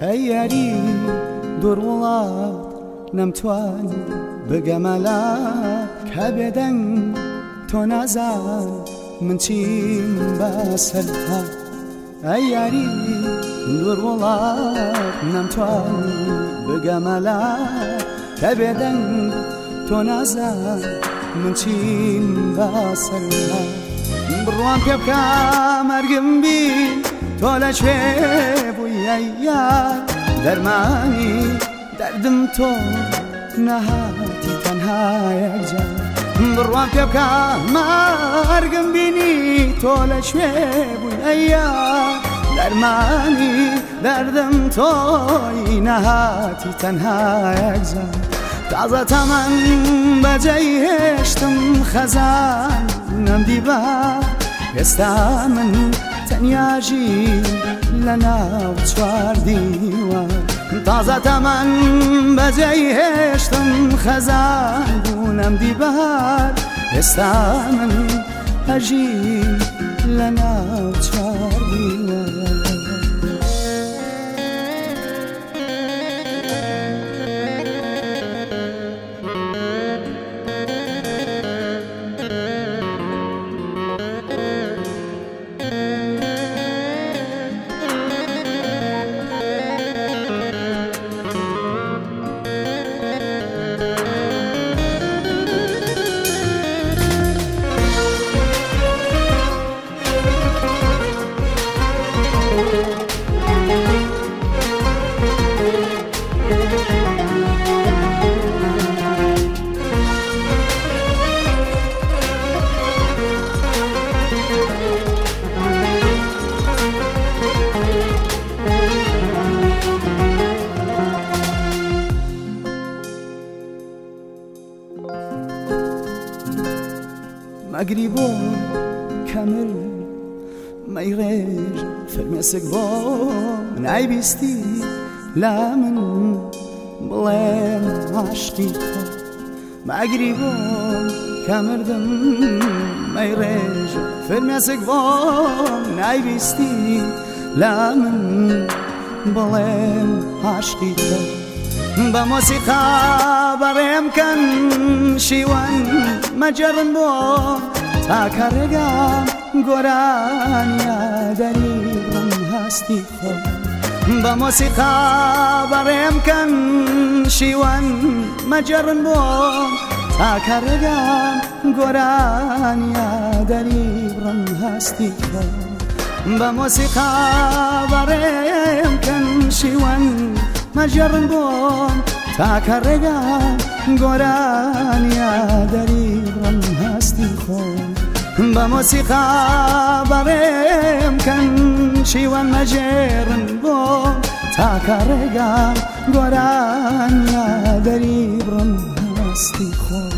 ئەی یاری دوور وڵات نەمتوانی بگەمەلا کە بێدەنگ تۆ نازان من چیم بەسەرها ئەی یاری دوور وڵات نەمتوانی بگەمەلا کە بێدەنگ تۆ نازان من چیم بەسەرها بڕوان پێ بکە مەرگم بین تۆ لەکوێ بووی ئەی یار دەرمانی دەردم تۆ نەهاتی تەنها یەکجار بڕوان پێ بکە مەرگم بینی تۆ لەکوێ بووی ئەی یار دەرمانی دەردم تۆی نەهاتی تەنها یەکجار تازە تەمەن بەجێی هێشتم خەزان نەمدیبە ئێستا من تەنیاژی لە ناو چوار دیوار تازە تەمەن بەجێی هێشتم خەزان بوونەم دیبار ئێستا من هەژی لە ناو چوار دیوار مەگری بۆ کەمر مەیڕێژ فرمێسک بۆ من ئایبیستی لا من بڵێم عاشقی تۆ مەگری بۆ کەمردم مەیڕێژ فرمێسک بۆ من ئایبیستی لا من بڵێم عاشقی تۆ بە مۆسیقا بەڕێم کەن شیوەن مەجەڕن بۆ تاکە ڕێگام گۆرانیا دەریڵم هەستی خۆ بە مۆسیقا بەڕێم کەن شیوەن مەجەڕن بۆ تاکە ڕێگام گۆرانیا دەریڵم هەستی خۆ بە مۆسیقا بەڕێم کەن شیوەن مەجەڕن بۆ تاکە ڕێگام گۆرانیا دەریڵم هەستی خۆ بە مۆسیقا بەڕێم کەن شیوەن مەجێڕن بۆ تاکە ڕێگام گۆرانیا دەریڵم هەستی خۆ